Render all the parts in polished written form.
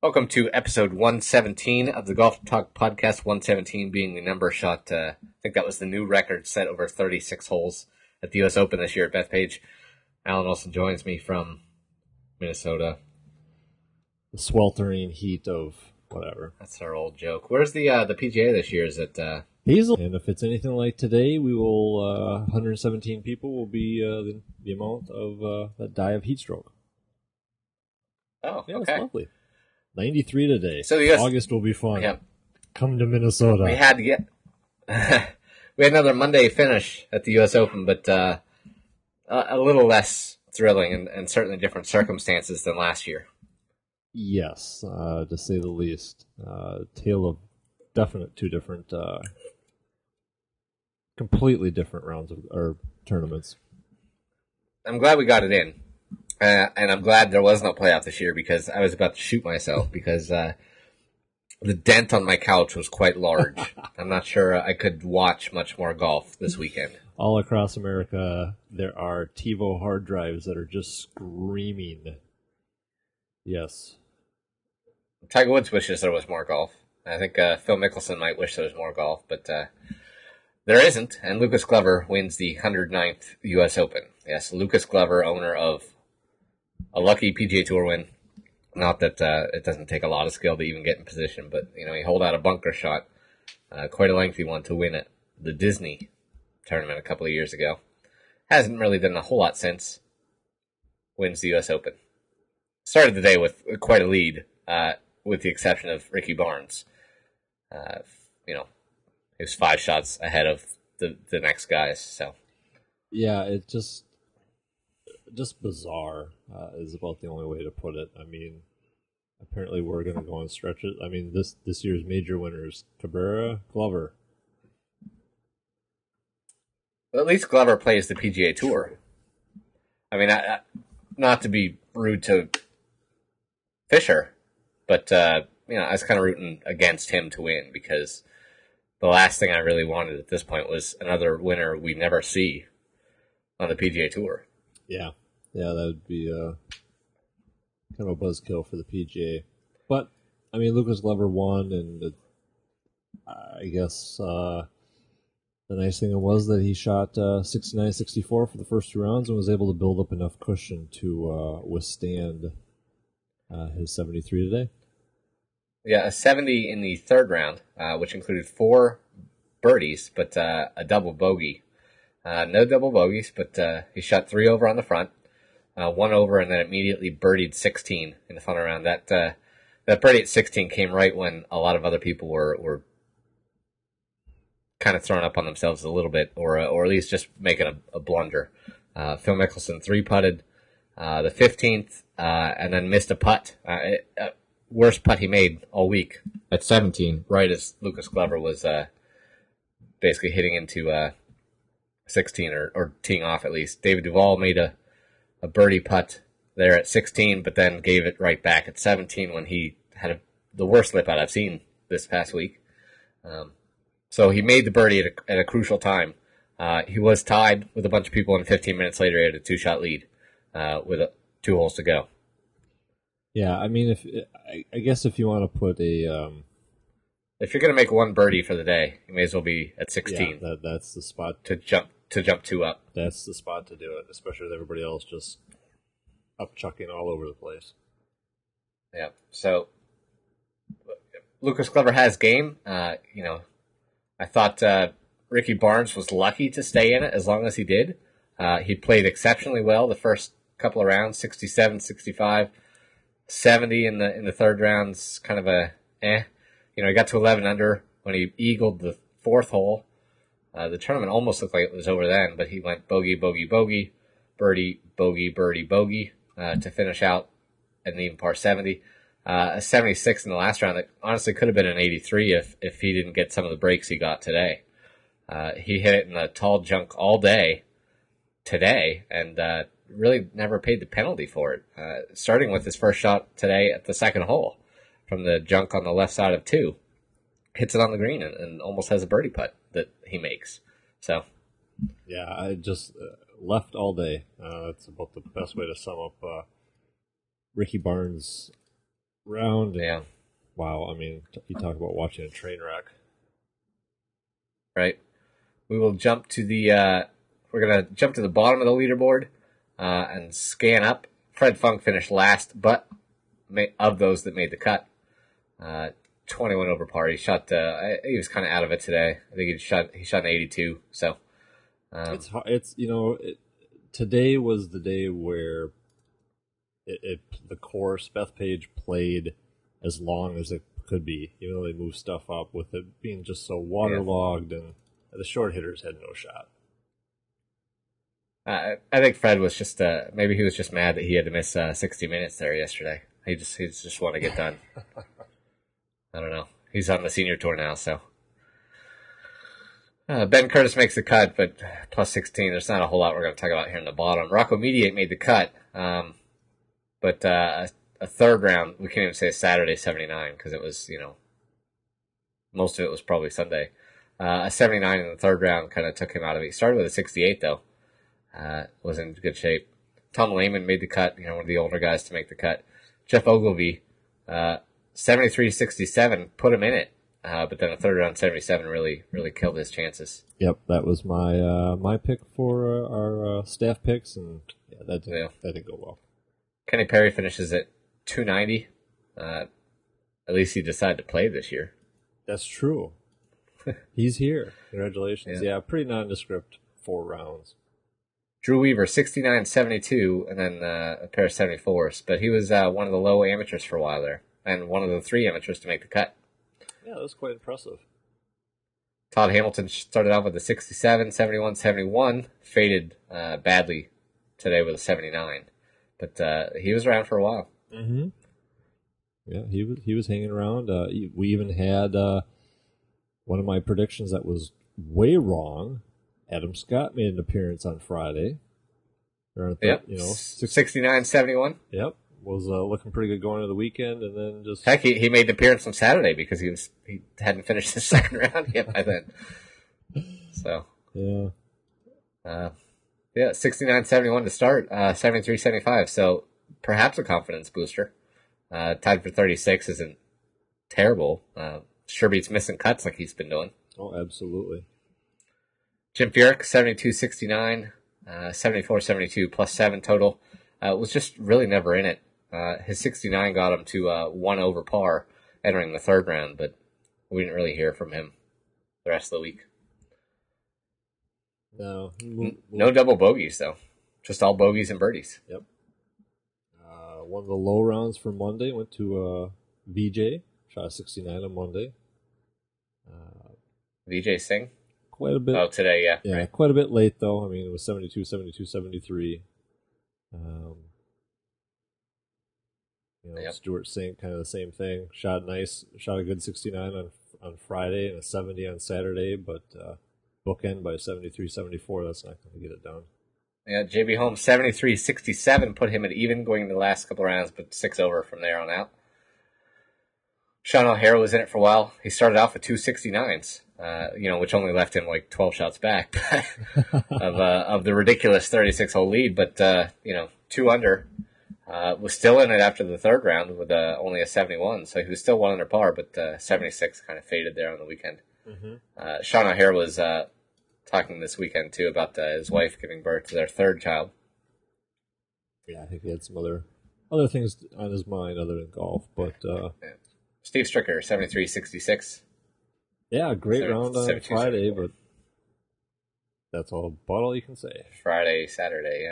Welcome to episode 117 of the Golf Talk Podcast, 117 being the number shot. I think that was the new record set over 36 holes at the U.S. Open this year at Bethpage. Alan Olson joins me from Minnesota. The sweltering heat of whatever. That's our old joke. Where's the PGA this year? Is it Hazel? And if it's anything like today, we will 117 people will be the amount of that die of heat stroke. Oh, yeah, okay. It's lovely. 93 today. So the US, August will be fun. Yeah. Come to Minnesota. We had another Monday finish at the U.S. Open, but a little less thrilling and certainly different circumstances than last year. Yes, to say the least. Tale of two different, completely different rounds or tournaments. I'm glad we got it in. And I'm glad there was no playoff this year because I was about to shoot myself because the dent on my couch was quite large. I'm not sure I could watch much more golf this weekend. All across America, there are TiVo hard drives that are just screaming. Yes. Tiger Woods wishes there was more golf. I think Phil Mickelson might wish there was more golf, but there isn't. And Lucas Glover wins the 109th U.S. Open. Yes, Lucas Glover, owner of a lucky PGA Tour win. Not that it doesn't take a lot of skill to even get in position, but he holed out a bunker shot, quite a lengthy one, to win at the Disney tournament a couple of years ago. Hasn't really done a whole lot since. Wins the U.S. Open. Started the day with quite a lead, with the exception of Ricky Barnes. He was 5 shots ahead of the next guys. So yeah, it just bizarre is about the only way to put it. I mean, apparently we're going to go on stretches. I mean, this year's major winners: Cabrera, Glover. Well, at least Glover plays the PGA Tour. I mean, not to be rude to Fisher, but I was kind of rooting against him to win because the last thing I really wanted at this point was another winner we never see on the PGA Tour. Yeah, that would be kind of a buzzkill for the PGA. But I mean, Lucas Glover won, and I guess the nice thing was that he shot 69-64 for the first 2 rounds and was able to build up enough cushion to withstand his 73 today. Yeah, a 70 in the third round, which included 4 birdies, but a double bogey. No double bogeys, but he shot 3 over on the front, 1 over, and then immediately birdied 16 in the final round. That birdie at 16 came right when a lot of other people were kind of throwing up on themselves a little bit, or at least just making a blunder. Phil Mickelson 3-putted the 15th, and then missed a putt. Worst putt he made all week at 17, right as Lucas Glover was basically hitting into 16 or teeing off at least. David Duval made a birdie putt there at 16, but then gave it right back at 17 when he had the worst slip out I've seen this past week. So he made the birdie at a crucial time. He was tied with a bunch of people, and 15 minutes later he had a 2-shot lead with 2 holes to go. Yeah, I mean, I guess if you want to put a if you're going to make 1 birdie for the day, you may as well be at 16. Yeah, that's the spot to jump 2 up. That's the spot to do it, especially with everybody else just upchucking all over the place. Yeah. So Lucas Glover has game. I thought Ricky Barnes was lucky to stay in it as long as he did. He played exceptionally well the first couple of rounds, 67, 65, 70 in the third round's kind of a he got to 11 under when he eagled the 4th hole. The tournament almost looked like it was over then, but he went bogey, bogey, bogey, birdie, bogey, birdie, bogey to finish out an even par 70. A 76 in the last round that honestly could have been an 83 if he didn't get some of the breaks he got today. He hit it in the tall junk all day today and really never paid the penalty for it. Starting with his first shot today at the 2nd hole from the junk on the left side of 2. Hits it on the green and almost has a birdie putt that he makes. So, yeah, I just left all day. That's about the best way to sum up Ricky Barnes' round. And, Yeah. wow, I mean, you talk about watching a train wreck. Right. We will jump to the. We're gonna jump to the bottom of the leaderboard and scan up. Fred Funk finished last, but of those that made the cut, 21 over par. He shot. He was kind of out of it today. I think he shot an 82. So It's today was the day where the course Bethpage played as long as it could be, even though they moved stuff up with it being just so waterlogged, and the short hitters had no shot. I think Fred was just maybe he was just mad that he had to miss 60 minutes there yesterday. He just want to get done. I don't know. He's on the senior tour now, so. Ben Curtis makes the cut, but plus 16. There's not a whole lot we're going to talk about here in the bottom. Rocco Mediate made the cut, but a third round, we can't even say Saturday 79 because it was, most of it was probably Sunday. A 79 in the third round kind of took him out of it. He started with a 68, though. Was in good shape. Tom Lehman made the cut, one of the older guys to make the cut. Jeff Ogilvy, 73-67, put him in it. But then a third round 77 really killed his chances. Yep, that was my pick for our staff picks, and that didn't go well. Kenny Perry finishes at 290. At least he decided to play this year. That's true. He's here. Congratulations. Yeah, pretty nondescript 4 rounds. Drew Weaver, 69-72, and then a pair of 74s. But he was one of the low amateurs for a while there, and one of the 3 amateurs to make the cut. Yeah, that was quite impressive. Todd Hamilton started off with a 67, 71, 71, faded badly today with a 79. But he was around for a while. Mm-hmm. Yeah, he was hanging around. We even had one of my predictions that was way wrong. Adam Scott made an appearance on Friday. Yep. 69-71. Yep. Was looking pretty good going into the weekend, and then just heck, he made an appearance on Saturday because he hadn't finished the second round yet by then. So yeah, 69-71 to start, 73-75. So perhaps a confidence booster. Tied for 36 isn't terrible. Sure beats missing cuts like he's been doing. Oh, absolutely. Jim Furyk, 72-69, 74-72 plus 7 total. Was just really never in it. His 69 got him to 1 over par entering the third round, but we didn't really hear from him the rest of the week. No. No double bogeys, though. Just all bogeys and birdies. Yep. One of the low rounds for Monday went to VJ. Shot a 69 on Monday. VJ Singh? Quite a bit. Oh, today, yeah. Yeah, right. Quite a bit late, though. I mean, it was 72, 72, 73. Yep. Stuart Sink, kind of the same thing. Shot a good 69 on Friday and a 70 on Saturday, but bookend by 73, 74. That's not going to get it done. Yeah, JB Holmes, 73-67, put him at even going into the last couple of rounds, but 6 over from there on out. Sean O'Hara was in it for a while. He started off with 2 69s, which only left him like 12 shots back of the ridiculous 36-hole lead, but 2 under. Was still in it after the third round with only a 71, so he was still 1 under par, but 76 kind of faded there on the weekend. Mm-hmm. Sean O'Hara was talking this weekend, too, about his wife giving birth to their third child. Yeah, I think he had some other things on his mind other than golf, but... Yeah. Steve Stricker, 73-66. Yeah, great round on Friday, but that's about all you can say. Friday, Saturday,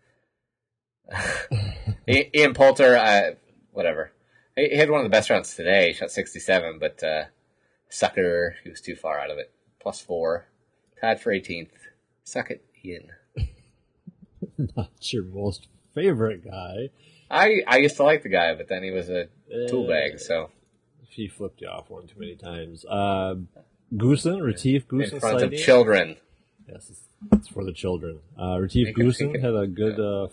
yeah. Ian Poulter, whatever. He had one of the best rounds today. He shot 67, but sucker, he was too far out of it. Plus 4. Tied for 18th. Suck it, Ian. Not your most favorite guy. I used to like the guy, but then he was a tool bag, so... He flipped you off one too many times. Retief Goosen. In front of children. Yes, it's for the children. Retief Goosen had a good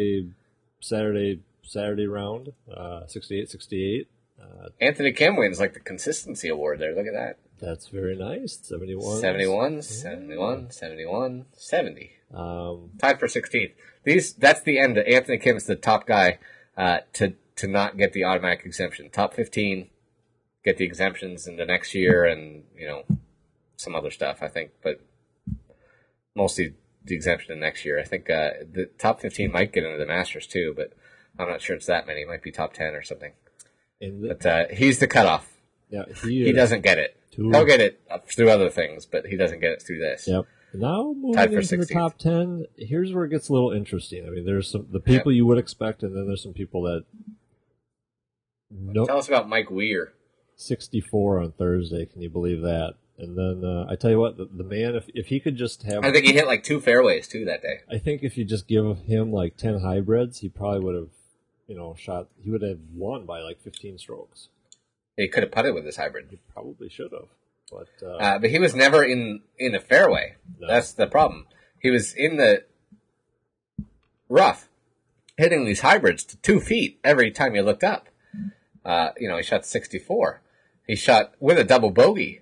Saturday round, 68-68. Anthony Kim wins like the consistency award there. Look at that. That's very nice. 71. 71, 71, 71, 70. Tied for 16th. That's the end. Anthony Kim's the top guy to to not get the automatic exemption. Top 15 get the exemptions in the next year, and some other stuff, I think, but mostly the exemption in next year. I think the top 15 might get into the Masters too, but I'm not sure it's that many. It might be top 10 or something. But he's the cutoff. Yeah, he doesn't get it. He'll get it through other things, but he doesn't get it through this. Yep. Now moving into 16th. The top 10, here's where it gets a little interesting. I mean, there's the people you would expect, and then there's some people that. Tell us about Mike Weir. 64 on Thursday. Can you believe that? And then I tell you what, the man, if he could just have, I think he hit like 2 fairways too that day. I think if you just give him like 10 hybrids, he probably would have, shot. He would have won by like 15 strokes. He could have putted with his hybrid. He probably should have. But he was never in a fairway. No. That's the problem. He was in the rough, hitting these hybrids to 2 feet every time you looked up. He shot 64. He shot with a double bogey.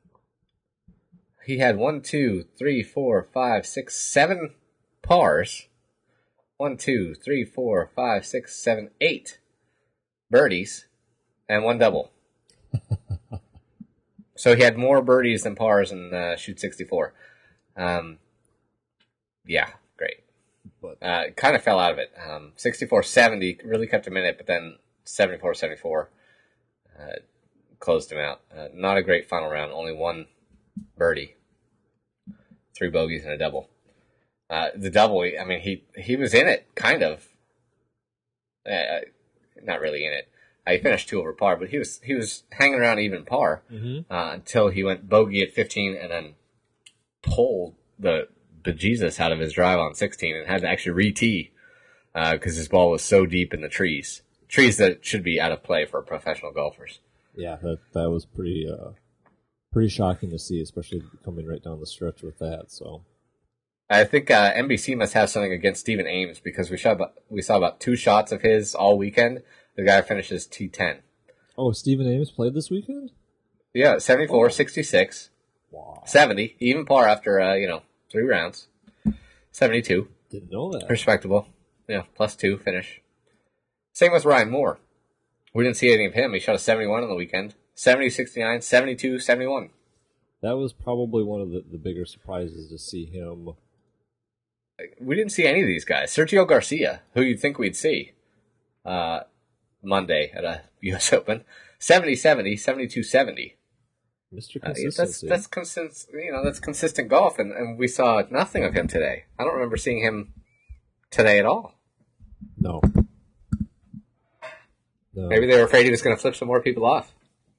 He had 1, 2, 3, 4, 5, 6, 7 pars. 1, 2, 3, 4, 5, 6, 7, 8 birdies, and 1 double. So he had more birdies than pars and shoot 64. Yeah, great. But kind of fell out of it. 64-70 really kept him in it, but then 74-74 closed him out. Not a great final round. Only 1 birdie, 3 bogeys and a double. The double, I mean, he was in it, kind of. Not really in it. He finished 2 over par, but he was hanging around even par until he went bogey at 15 and then pulled the bejesus out of his drive on 16 and had to actually re-tee because his ball was so deep in the trees that should be out of play for professional golfers. Yeah, that was pretty shocking to see, especially coming right down the stretch with that. So I think NBC must have something against Stephen Ames because we saw about 2 shots of his all weekend. The guy finishes T10. Oh, Stephen Ames played this weekend? Yeah, 74, 66, wow. 70, even par after 3 rounds. 72. Didn't know that. Respectable. Yeah, +2 finish. Same with Ryan Moore. We didn't see anything of him. He shot a 71 on the weekend. 70, 69, 72, 71. That was probably one of the bigger surprises to see him. We didn't see any of these guys. Sergio Garcia, who you'd think we'd see Monday at a U.S. Open. 70-70, 72-70. Mr. Consistency. That's that's consistent golf, and we saw nothing of him today. I don't remember seeing him today at all. No. Maybe they were afraid he was going to flip some more people off.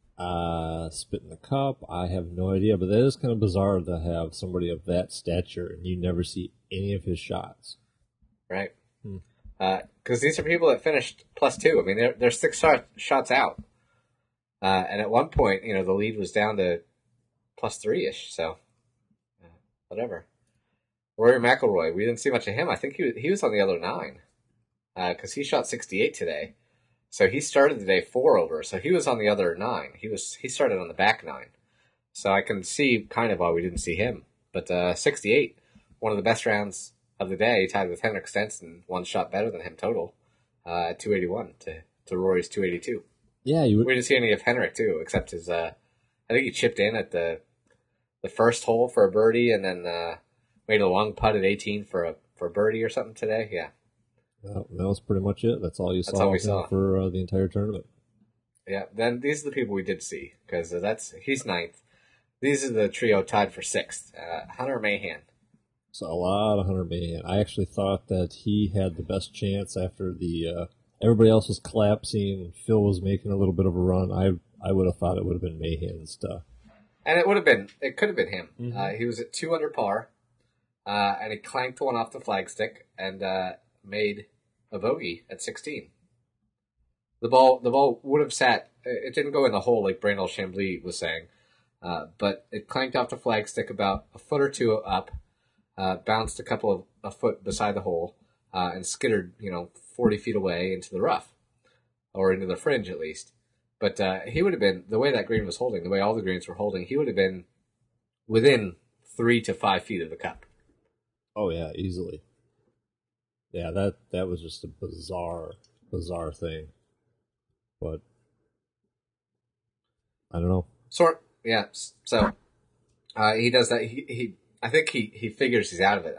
Spit in the cup, I have no idea, but that is kind of bizarre to have somebody of that stature and you never see any of his shots. Right. Because these are people that finished +2. I mean, they're 6 shots out. And at one point, the lead was down to +3-ish, so whatever. Rory McIlroy, we didn't see much of him. I think he was on the other 9 because he shot 68 today. So he started the day 4 over, so he was on the other 9. He started on the back 9. So I can see kind of why we didn't see him. But 68, one of the best rounds of the day, tied with Henrik Stenson, 1 shot better than him total, at 281 to Rory's 282. Yeah, we didn't see any of Henrik too, except his. I think he chipped in at the first hole for a birdie, and then made a long putt at 18 for a birdie or something today. Yeah. Well, that was pretty much it. That's all you saw for the entire tournament. Yeah, then these are the people we did see, because he's 9th. These are the trio tied for 6th. Hunter Mahan. So a lot of Hunter Mahan. I actually thought that he had the best chance after everybody else was collapsing. Phil was making a little bit of a run. I would have thought it would have been Mahan's stuff. And it could have been him. Mm-hmm. He was at 2 under par, and he clanked one off the flagstick and made a bogey at 16. The ball would have sat. It didn't go in the hole like Brandel Chambly was saying, but it clanked off the flagstick about a foot or 2 up, bounced a foot beside the hole, and skittered 40 feet away into the rough, or into the fringe at least. But he would have been, the way that green was holding, the way all the greens were holding, he would have been within 3 to 5 feet of the cup. Oh yeah, easily. Yeah, that was just a bizarre thing. but I don't know. Yeah. So he does that. He I think he figures he's out of it.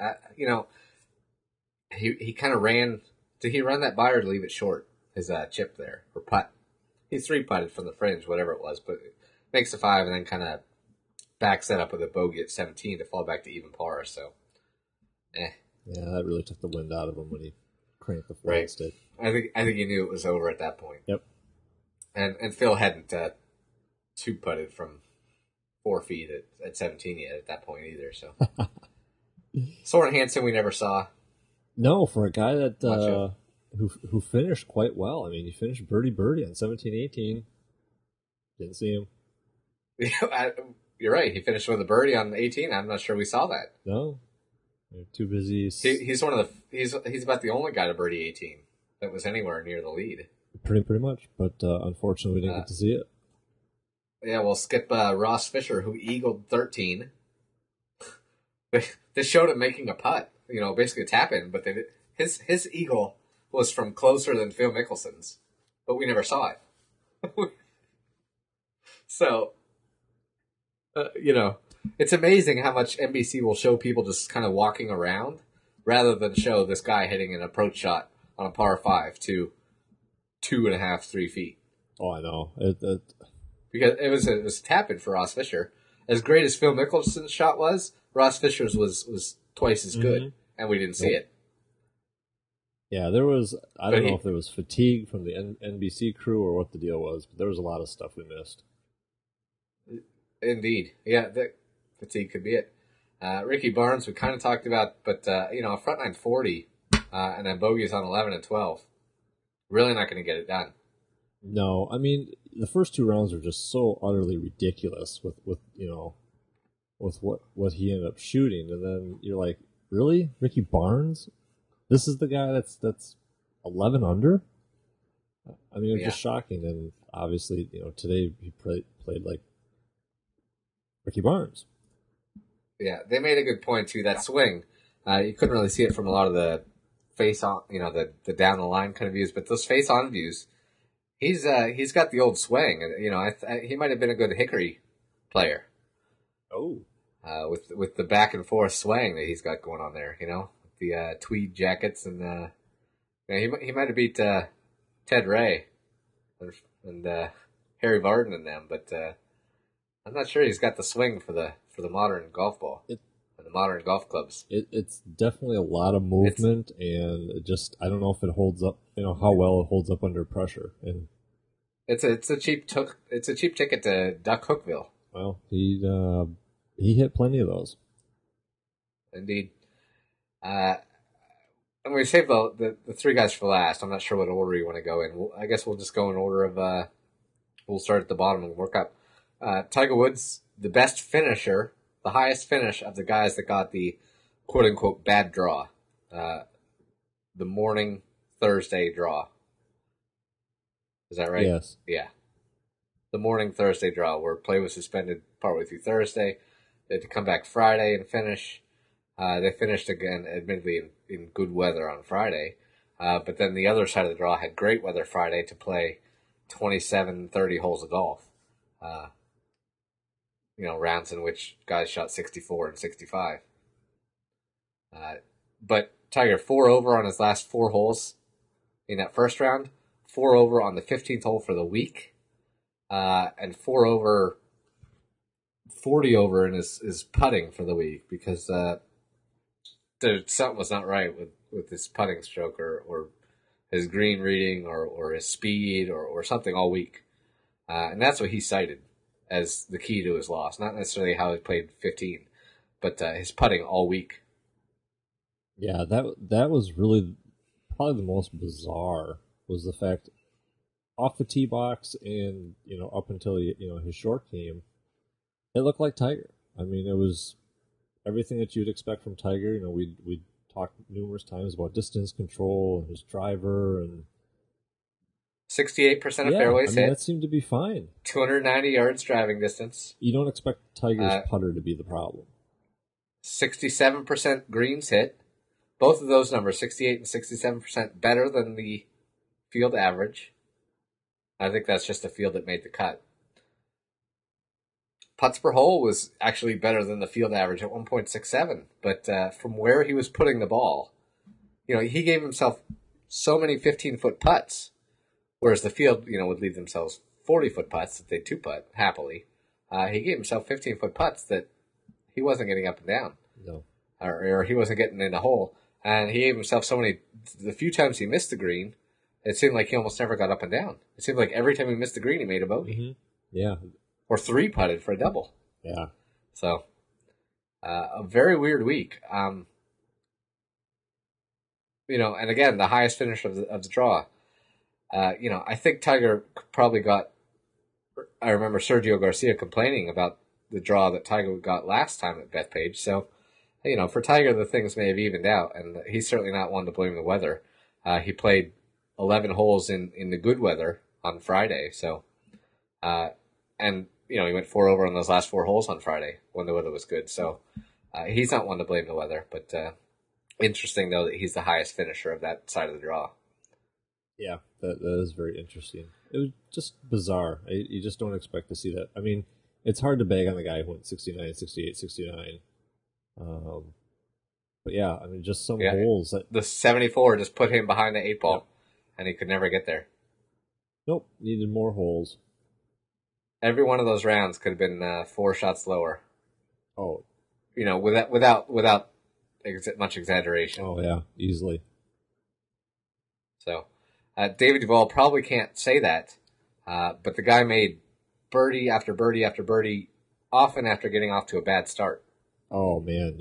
He kind of ran. Did he run that by or leave it short? His chip there or putt. He 3-putted from the fringe, whatever it was, but makes a 5 and then kind of backs that up with a bogey at 17 to fall back to even par. So, Yeah, that really took the wind out of him when he cranked the right. flat stick. I think he knew it was over at that point. Yep. And Phil hadn't 2-putted from 4 feet at 17 yet at that point either. So, Soren Hansen we never saw. No, for a guy that who finished quite well. I mean, he finished birdie on 17-18. Didn't see him. You're right. He finished with a birdie on 18. I'm not sure we saw that. No, they're too busy. He's one of the he's about the only guy to birdie 18 that was anywhere near the lead. Pretty much, but unfortunately, we didn't get to see it. Yeah, we'll skip Ross Fisher, who eagled 13. This showed him making a putt, basically a tap in, but his eagle was from closer than Phil Mickelson's, but we never saw it. So, it's amazing how much NBC will show people just kind of walking around rather than show this guy hitting an approach shot on a par 5 to 2.5, 3 feet. Oh, I know. Because it was a tap in for Ross Fisher. As great as Phil Mickelson's shot was, Ross Fisher's was twice as good, and we didn't see it. Yeah, there was. I don't know if there was fatigue from the NBC crew or what the deal was, but there was a lot of stuff we missed. Indeed, yeah, the fatigue could be it. Ricky Barnes, we kind of talked about, but a front nine 40, and then bogeys on 11 and 12. Really not going to get it done. No, I mean the first 2 rounds were just so utterly ridiculous with what he ended up shooting, and then you're like, really, Ricky Barnes? This is the guy that's 11 under. I mean, it was just shocking, and obviously, today he played like Ricky Barnes. Yeah, they made a good point too. That swing, you couldn't really see it from a lot of the face on, the down the line kind of views, but those face on views, he's got the old swing, and he might have been a good hickory player. Oh, with the back and forth swing that he's got going on there, the tweed jackets, and he might have beat Ted Ray and Harry Vardon and them, but I'm not sure he's got the swing for the modern golf ball and the modern golf clubs. It's definitely a lot of movement, and I don't know if it holds up. How well it holds up under pressure, and it's a cheap ticket to Duck Hookville. Well, he hit plenty of those. Indeed. And we saved the 3 guys for last. I'm not sure what order you want to go in. I guess we'll just go in order of. We'll start at the bottom and work up. Tiger Woods, the best finisher, the highest finish of the guys that got the quote unquote bad draw, the morning Thursday draw. Is that right? Yes. Yeah. The morning Thursday draw, where play was suspended partway through Thursday. They had to come back Friday and finish. They finished again, admittedly, in good weather on Friday. But then the other side of the draw had great weather Friday to play 27, 30 holes of golf. Rounds in which guys shot 64 and 65. But Tiger 4 over on his last 4 holes in that first round, 4 over on the 15th hole for the week, and 4 over, 40 over in his putting for the week because something was not right with his putting stroke or his green reading or his speed or something all week. And that's what he cited as the key to his loss. Not necessarily how he played 15, but his putting all week. Yeah, that was really probably the most bizarre was the fact off the tee box and, up until, his short game, it looked like Tiger. I mean, it was everything that you'd expect from Tiger. We talked numerous times about distance control and his driver and 68% of fairways hit. That seemed to be fine. 290 yards driving distance. You don't expect Tiger's putter to be the problem. 67% greens hit. Both of those numbers, 68 and 67%, better than the field average. I think that's just a field that made the cut. Putts per hole was actually better than the field average at 1.67, but from where he was putting the ball, he gave himself so many 15-foot putts, whereas the field, would leave themselves 40-foot putts that they two-putt happily. He gave himself 15-foot putts that he wasn't getting up and down. No. Or he wasn't getting in the hole. And he gave himself the few times he missed the green, it seemed like he almost never got up and down. It seemed like every time he missed the green, he made a bogey. Mm-hmm. Yeah. Or three-putted for a double. Yeah. So, a very weird week. And again, the highest finish of the draw. I think Tiger probably got. I remember Sergio Garcia complaining about the draw that Tiger got last time at Bethpage. So, for Tiger, the things may have evened out, and he's certainly not one to blame the weather. He played 11 holes in the good weather on Friday. So, and he went 4 over on those last 4 holes on Friday when the weather was good. So, he's not one to blame the weather. But interesting though that he's the highest finisher of that side of the draw. Yeah, that is very interesting. It was just bizarre. You just don't expect to see that. I mean, it's hard to bag on the guy who went 69, 68, 69. But yeah, I mean, just some holes that the 74 just put him behind the 8 ball, and he could never get there. Nope, needed more holes. Every one of those rounds could have been 4 shots lower. Oh, without much exaggeration. Oh yeah, easily. So, David Duval probably can't say that, but the guy made birdie after birdie after birdie, often after getting off to a bad start. Oh man,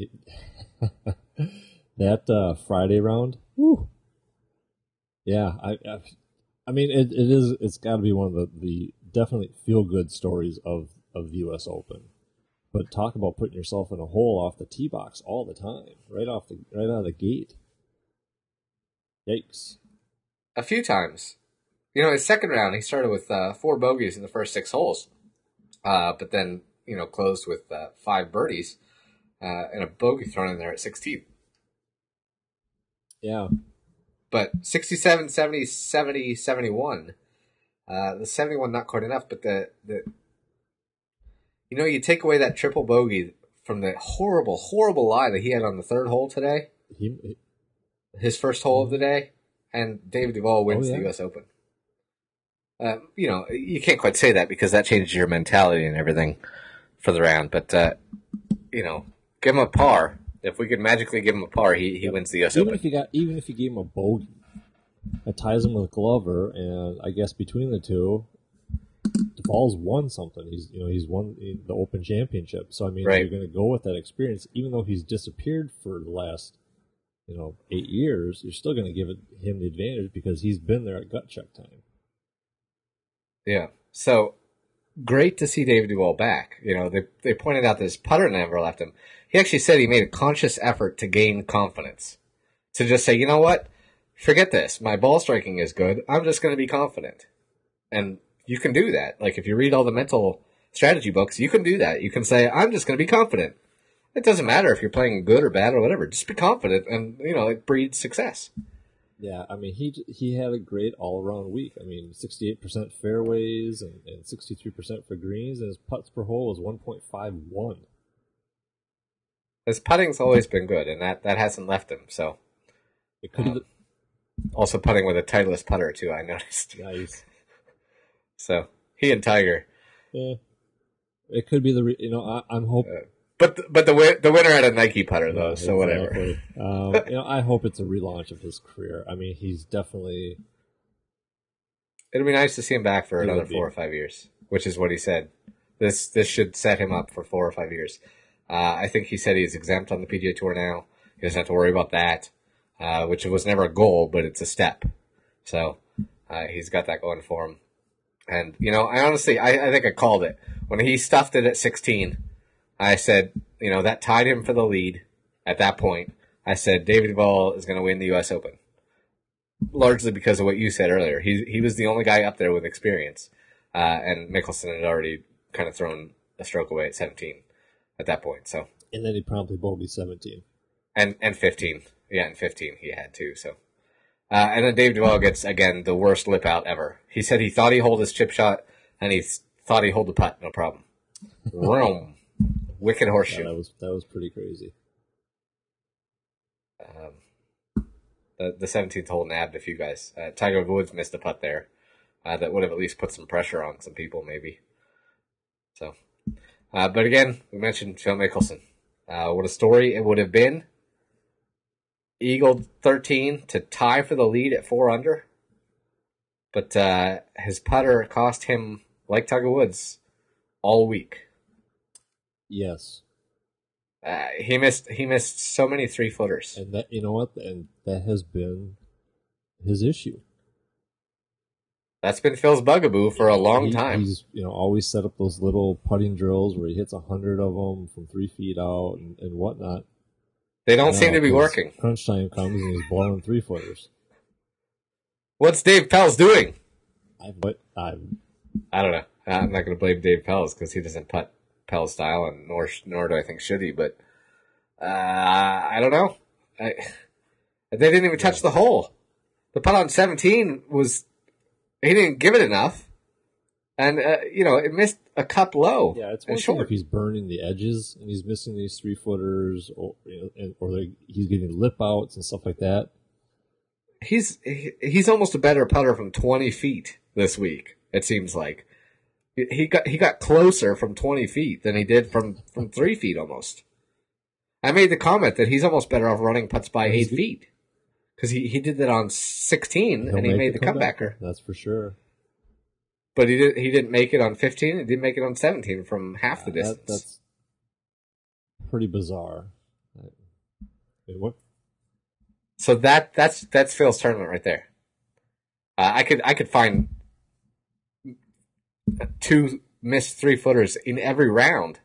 that Friday round. Whew. Yeah, I mean, it's got to be one of the definitely feel good stories of the U.S. Open. But talk about putting yourself in a hole off the tee box all the time, right out of the gate. Yikes! A few times, his second round he started with 4 bogeys in the first 6 holes, but then closed with 5 birdies and a bogey thrown in there at 16. Yeah. But 67, 70, 70, 71. The 71 not quite enough, but the you take away that triple bogey from the horrible, horrible lie that he had on the 3rd hole today, his first hole of the day, and David Duval wins the U.S. Open. You can't quite say that because that changes your mentality and everything for the round, but, give him a par. If we could magically give him a par, he wins the U.S. Open. Even if you gave him a bogey, that ties him with Glover, and I guess between the two, Duval's won something. He's won the Open Championship. So I mean, right. You're going to go with that experience, even though he's disappeared for the last 8 years. You're still going to give him the advantage because he's been there at gut check time. Yeah. So great to see David Duval back. They pointed out that his putter never left him. He actually said he made a conscious effort to gain confidence. To just say, you know what? Forget this. My ball striking is good. I'm just going to be confident. And you can do that. Like, if you read all the mental strategy books, you can do that. You can say, I'm just going to be confident. It doesn't matter if you're playing good or bad or whatever. Just be confident, and, it breeds success. Yeah, I mean, he had a great all-around week. I mean, 68% fairways and 63% for greens, and his putts per hole was 1.51. His putting's always been good, and that hasn't left him. So, it could also putting with a Titleist putter too. I noticed. Nice. So he and Tiger. Yeah, it could be I'm hoping. But the winner had a Nike putter though, so exactly. Whatever. I hope it's a relaunch of his career. I mean, he's definitely. It'll be nice to see him back for another 4 or 5 years, which is what he said. This should set him up for 4 or 5 years. I think he said he's exempt on the PGA Tour now. He doesn't have to worry about that, which was never a goal, but it's a step. So he's got that going for him. And, I honestly, I think I called it. When he stuffed it at 16, I said, that tied him for the lead at that point. I said, David Duval is going to win the U.S. Open. Largely because of what you said earlier. He was the only guy up there with experience. And Mickelson had already kind of thrown a stroke away at 17 at that point. So. And then he promptly bogeyed 17. And 15. Yeah, and 15 he had too. So, And then Dave Duvall gets, again, the worst lip out ever. He said he thought he hold his chip shot, and he thought he hold the putt, no problem. Rome. Wicked Yeah, horseshoe. that was pretty crazy. The 17th hole nabbed a few guys. Tiger Woods missed a putt there. That would have at least put some pressure on some people, maybe. So, but again, we mentioned Phil Mickelson. What a story it would have been. Eagle 13 to tie for the lead at 4 under. But his putter cost him, like Tiger Woods, all week. Yes. He missed so many 3-footers. And that, you know what? And that has been his issue. That's been Phil's bugaboo for a long time. He's always set up those little putting drills where he hits 100 of them from 3 feet out and whatnot. They don't seem to be working. Crunch time comes and he's blowing 3-footers. What's Dave Pelz doing? I don't know. I'm not going to blame Dave Pelz because he doesn't putt Pelz style, and nor do I think should he. But I don't know. They didn't even touch the hole. The putt on 17 was he didn't give it enough, and it missed a cup low. Yeah, it's one thing if he's burning the edges and he's missing these 3-footers, or he's getting lip outs and stuff like that. He's almost a better putter from 20 feet this week. It seems like he got closer from 20 feet than he did from 3 feet almost. I made the comment that he's almost better off running putts by 8 feet because he did that on 16 and he made the comebacker. That's for sure. But he didn't make it on 15. He didn't make it on 17 from half the distance. That's pretty bizarre. What? So that's Phil's tournament right there. I could find 2 missed 3-footers in every round.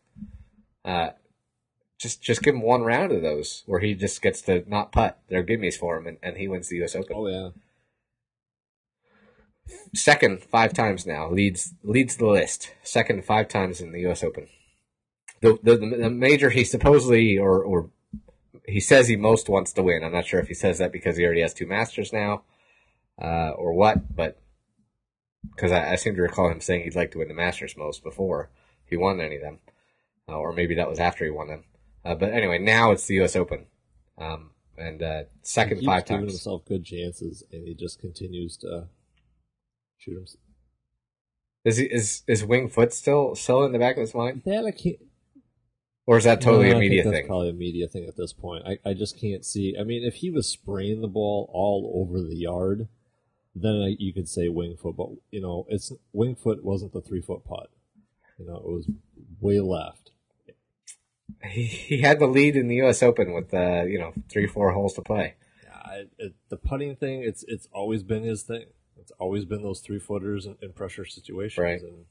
Just give him one round of those where he just gets to not putt. They're gimmies for him, and he wins the U.S. Open. Oh yeah. Second 5 times now leads the list. Second 5 times in the U.S. Open. The major he supposedly or he says he most wants to win. I'm not sure if he says that because he already has 2 Masters now, or what. But because I seem to recall him saying he'd like to win the Masters most before he won any of them, or maybe that was after he won them. But anyway, now it's the U.S. Open, and second he 5 giving times. himself good chances, and he just continues to shoot himself. Is Wing Foot still in the back of his mind? That I can't. Or is that totally a I media think that's thing? Probably a media thing at this point. I just can't see. I mean, if he was spraying the ball all over the yard, then you could say wing foot. But it's wing foot wasn't the 3-foot putt. It was way left. He had the lead in the U.S. Open with 3-4 holes to play. Yeah, the putting thing. It's always been his thing. It's always been those 3-footers in pressure situations. Right. And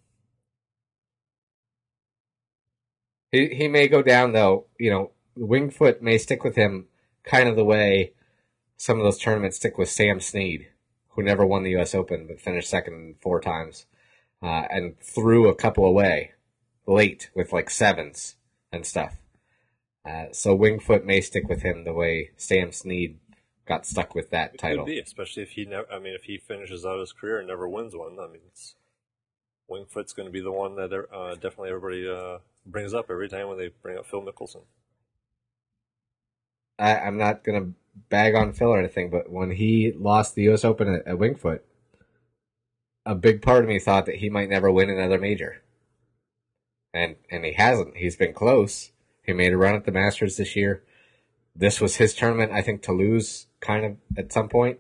He may go down though. Wing Foot may stick with him, kind of the way some of those tournaments stick with Sam Snead, who never won the U.S. Open but finished second 4 times, and threw a couple away late with like 7s and stuff. So Wing Foot may stick with him the way Sam Snead got stuck with that title. Could be, especially if if he finishes out his career and never wins one. I mean, Wing Foot's going to be the one that definitely everybody brings up every time when they bring up Phil Mickelson. I'm not going to bag on Phil or anything, but when he lost the U.S. Open at Wing Foot, a big part of me thought that he might never win another major. And he hasn't. He's been close. He made a run at the Masters this year. This was his tournament, I think, to lose kind of at some point.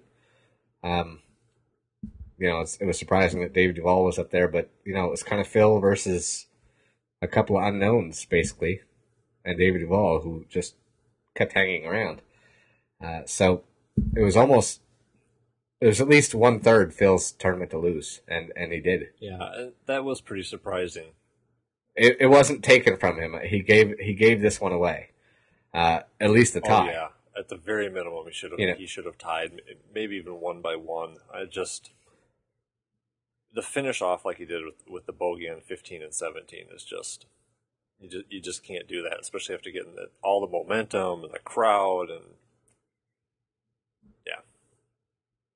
It was surprising that David Duval was up there, but, it was kind of Phil versus a couple of unknowns, basically, and David Duval, who just kept hanging around. So it was at least 1/3 Phil's tournament to lose, and he did. Yeah, that was pretty surprising. It wasn't taken from him. He gave this one away. At least the tie. Oh yeah, at the very minimum, he should have tied, maybe even 1 by 1. The finish off like he did with the bogey on 15 and 17 is just you just can't do that, especially after getting all the momentum and the crowd and yeah.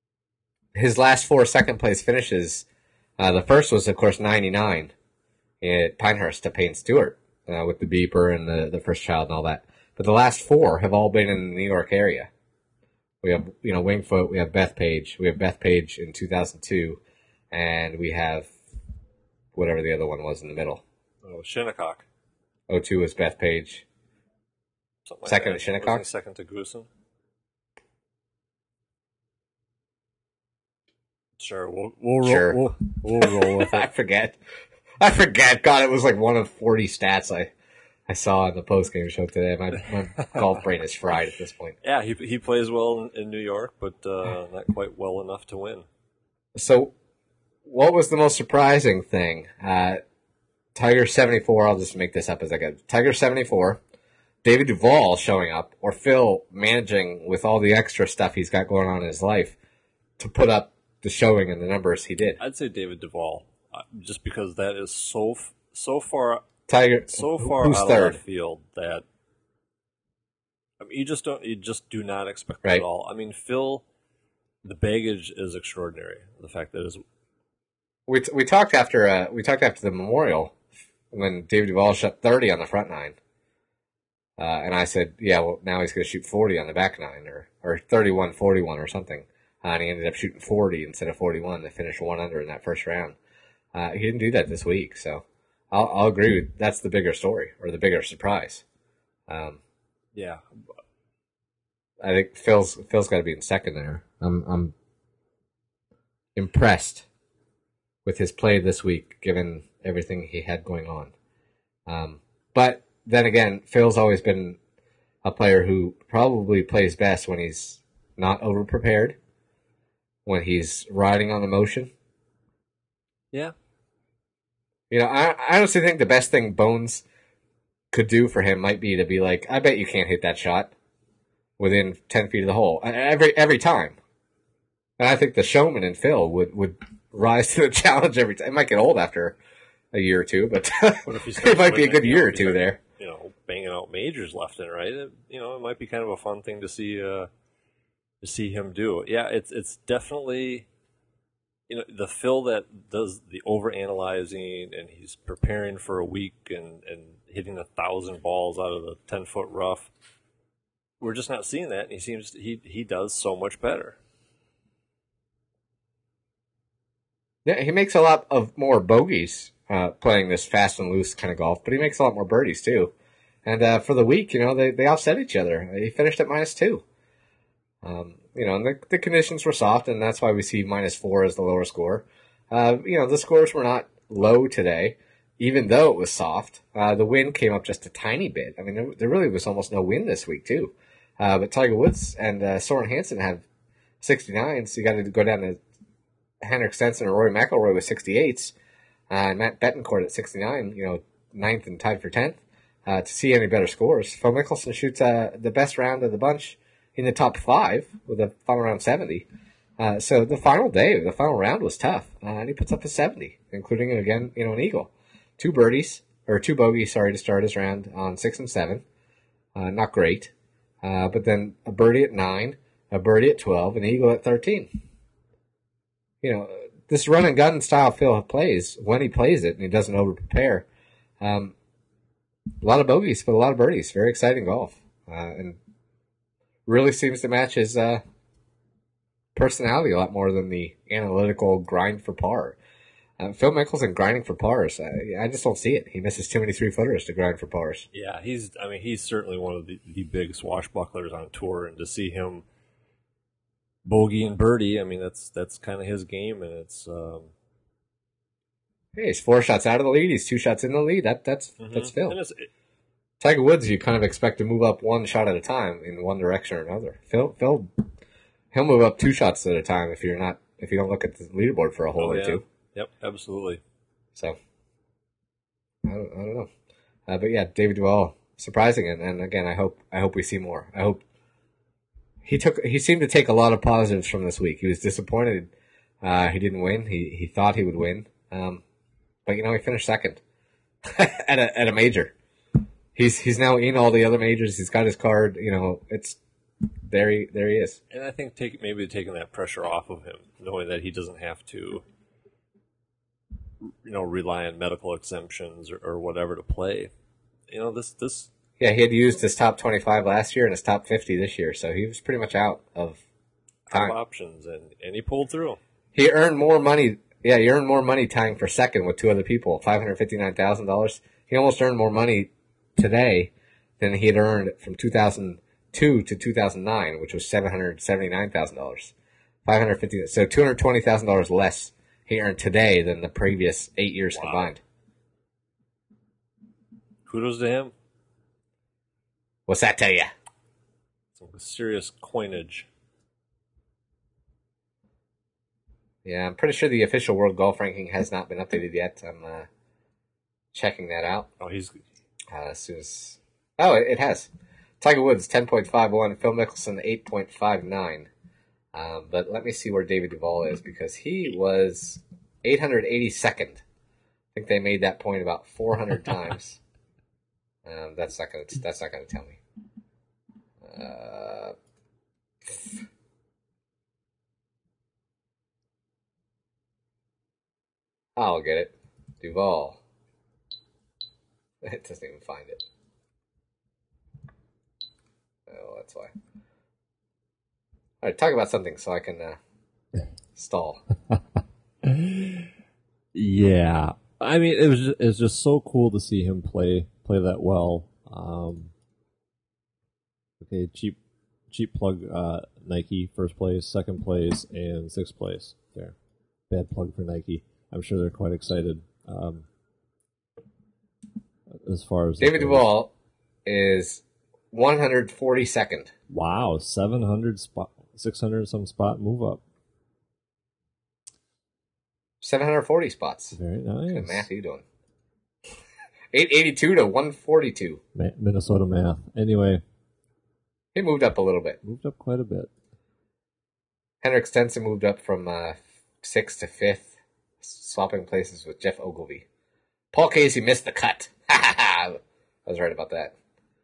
his last 4 second place finishes, the first was, of course, 99 at Pinehurst to Payne Stewart with the beeper and the first child and all that. But the last 4 have all been in the New York area. We have, Wingfoot, we have Bethpage. We have Bethpage in 2002, and we have whatever the other one was in the middle. Oh, Shinnecock. '02 was Bethpage. Like second that. to Shinnecock? Second to Goosen. Sure, we'll roll with it. I forget. God, it was like one of 40 stats I saw in the post-game show today. My golf brain is fried at this point. Yeah, he plays well in New York, but not quite well enough to win. So, what was the most surprising thing? Tiger 74, I'll just make this up as I go. Tiger 74, David Duval showing up, or Phil managing with all the extra stuff he's got going on in his life to put up the showing and the numbers he did. I'd say David Duval, just because that is so far Tiger, out third? of left field that you just do not expect it at all. I mean, Phil, the baggage is extraordinary. The fact that we talked after the Memorial when David Duval shot 30 on the front 9. And I said, yeah, well, now he's going to shoot 40 on the back 9 or 31, 41 or something. And he ended up shooting 40 instead of 41 to finish 1 under in that first round. He didn't do that this week, so I'll agree with that's the bigger story or the bigger surprise. Yeah, I think Phil's got to be in second there. I'm impressed with his play this week, given everything he had going on. But then again, Phil's always been a player who probably plays best when he's not over-prepared, when he's riding on the motion. Yeah. I honestly think the best thing Bones could do for him might be to be like, I bet you can't hit that shot within 10 feet of the hole every time. And I think the showman in Phil would rise to the challenge every time. It might get old after a year or two, but it might be a good year or two there. Banging out majors left and right. It might be kind of a fun thing to see him do. Yeah, it's definitely the Phil that does the over-analyzing, and he's preparing for a week and hitting 1,000 balls out of the 10-foot rough. We're just not seeing that, and he does so much better. Yeah, he makes a lot of more bogeys playing this fast and loose kind of golf, but he makes a lot more birdies too. And for the week, they offset each other. He finished at -2. And the conditions were soft, and that's why we see -4 as the lower score. The scores were not low today, even though it was soft. The wind came up just a tiny bit. I mean, there really was almost no wind this week, too. But Tiger Woods and Soren Hansen have 69s. So you got to go down to Henrik Stenson and Rory McIlroy with 68s. And Matt Bettencourt at 69, 9th and tied for 10th. To see any better scores, Phil Mickelson shoots the best round of the bunch in the top 5 with a final round 70. So the final round was tough, and he puts up a 70, including again, an eagle, 2 bogeys, to start his round on 6 and 7. Not great, but then a birdie at 9, a birdie at 12, an eagle at 13. This run and gun style Phil plays when he plays it, and he doesn't over prepare. A lot of bogeys, but a lot of birdies. Very exciting golf, and really seems to match his personality a lot more than the analytical grind for par. Phil Mickelson grinding for pars. I just don't see it. He misses too many 3-footers to grind for pars. Yeah, he's certainly one of the big swashbucklers on tour, and to see him bogey and birdie, that's kind of his game, and it's. Hey, he's 4 shots out of the lead. He's 2 shots in the lead. That's Phil. Tiger Woods, you kind of expect to move up 1 shot at a time in one direction or another. Phil, he'll move up 2 shots at a time if you don't look at the leaderboard for a hole or two. Yep, absolutely. So, I don't know. But yeah, David Duval, surprising, and again, I hope we see more. I hope he seemed to take a lot of positives from this week. He was disappointed he didn't win. He thought he would win. But he finished second at a major. He's now in all the other majors. He's got his card. It's there he is. And I think maybe taking that pressure off of him, knowing that he doesn't have to, rely on medical exemptions or whatever to play. This Yeah, he had used his top 25 last year and his top 50 this year, so he was pretty much out of time. options, and he pulled through. He earned more money. Yeah, he earned more money tying for second with two other people, $559,000. He almost earned more money today than he had earned from 2002 to 2009, which was $779,000. 550, so $220,000 less he earned today than the previous 8 years combined. Kudos to him. What's that tell you? Some serious coinage. Yeah, I'm pretty sure the official world golf ranking has not been updated yet. I'm checking that out. Oh, he's as soon as it has. Tiger Woods 10.51, Phil Mickelson 8.59. But let me see where David Duval is because he was 882nd. I think they made that point about 400 times. That's not gonna tell me. I'll get it. Duval. It doesn't even find it. Oh, that's why. All right, talk about something so I can stall. Yeah, I mean, it was just so cool to see him play that well. Okay, cheap plug. Nike first place, second place, and sixth place. There, bad plug for Nike. I'm sure they're quite excited. As far as David Duval is 142nd. Wow, 700 spot, 600 some spot move up. 740 spots. Very nice. What kind of math are you doing? 882 to 142. Minnesota math. Anyway, he moved up a little bit. Moved up quite a bit. Henrik Stenson moved up from 6th to 5th, swapping places with Jeff Ogilvy. Paul Casey missed the cut. I was right about that.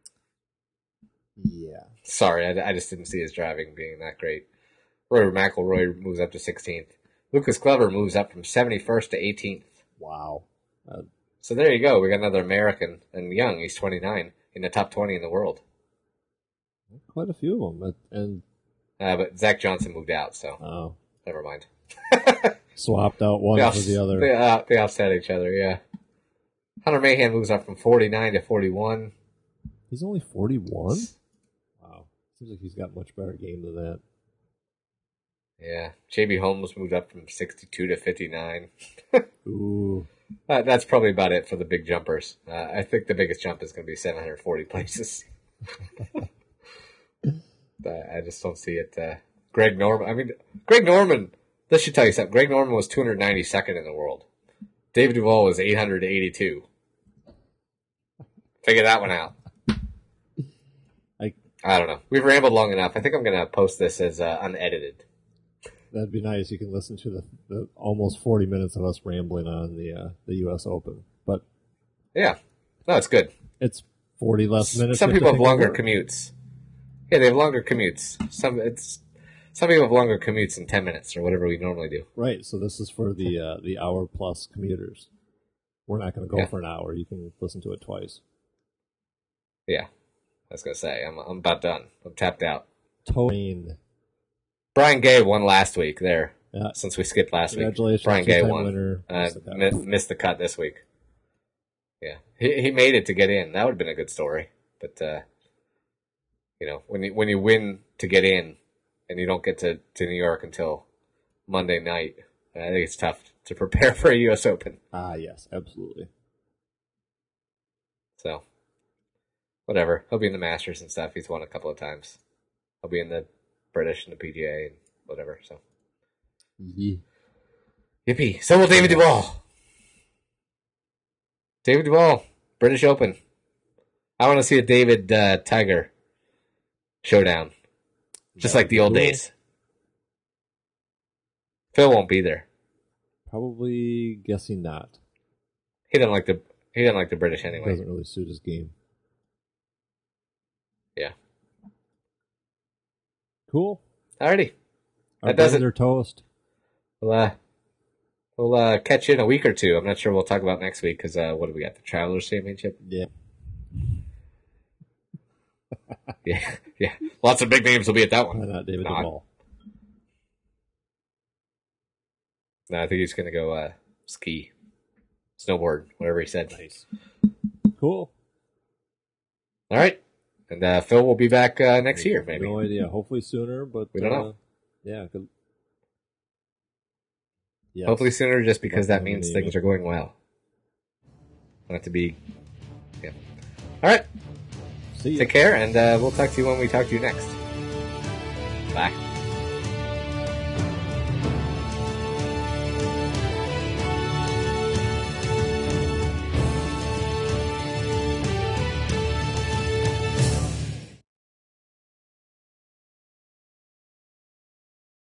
Yeah. Sorry, I just didn't see his driving being that great. Rory McIlroy moves up to 16th. Lucas Glover moves up from 71st to 18th. Wow. So there you go. We got another American, and young. He's 29 in the top 20 in the world. Quite a few of them, and but Zach Johnson moved out, so never mind. Swapped out one for the other. They offset each other. Yeah. Hunter Mahan moves up from 49 to 41. He's only 41? Wow. Seems like he's got much better game than that. Yeah. JB Holmes moved up from 62 to 59. Ooh. That's probably about it for the big jumpers. I think the biggest jump is going to be 740 places. I just don't see it. Greg Norman, this should tell you something. Greg Norman was 292nd in the world. David Duval was 882. Figure that one out. I don't know. We've rambled long enough. I think I'm going to post this as unedited. That'd be nice. You can listen to the almost 40 minutes of us rambling on the U.S. Open. But yeah, no, it's good. It's 40 less minutes. Some people have longer commutes. Yeah, they have longer commutes. Some people have longer commutes in 10 minutes or whatever we normally do. Right. So this is for the hour plus commuters. We're not going to go for an hour. You can listen to it twice. Yeah, I was going to say I'm about done. I'm tapped out. Towing. Brian Gay won last week there. Yeah. Since we skipped last week. Congratulations. Brian Gay won. Winner, missed the cut this week. Yeah. He made it to get in. That would have been a good story. But when you win to get in and you don't get to New York until Monday night, I think it's tough to prepare for a US Open. Yes, absolutely. So whatever. He'll be in the Masters and stuff. He's won a couple of times. He'll be in the British and the PGA and whatever. So, Yippee! So will David Duval. David Duval, British Open. I want to see a David Tiger showdown, just like the old days. Phil won't be there. Probably guessing not. He didn't like the British anyway. It doesn't really suit his game. Yeah. Cool. Alrighty. Our That does it. buns are toast. We'll catch you in a week or two. I'm not sure we'll talk about next week because what do we got? The Travelers Championship? Yeah. Yeah. Lots of big names will be at that Why one. not David Duvall? No, I think he's going to go ski, snowboard, whatever he said. Nice. Cool. All right. And Phil will be back next year, maybe. No idea. Hopefully sooner, but we don't know. Yeah. Good. Yes. Hopefully sooner, just because that means things are going well. Want it to be. Yeah. All right. See ya. Take care, and we'll talk to you when we talk to you next. Bye.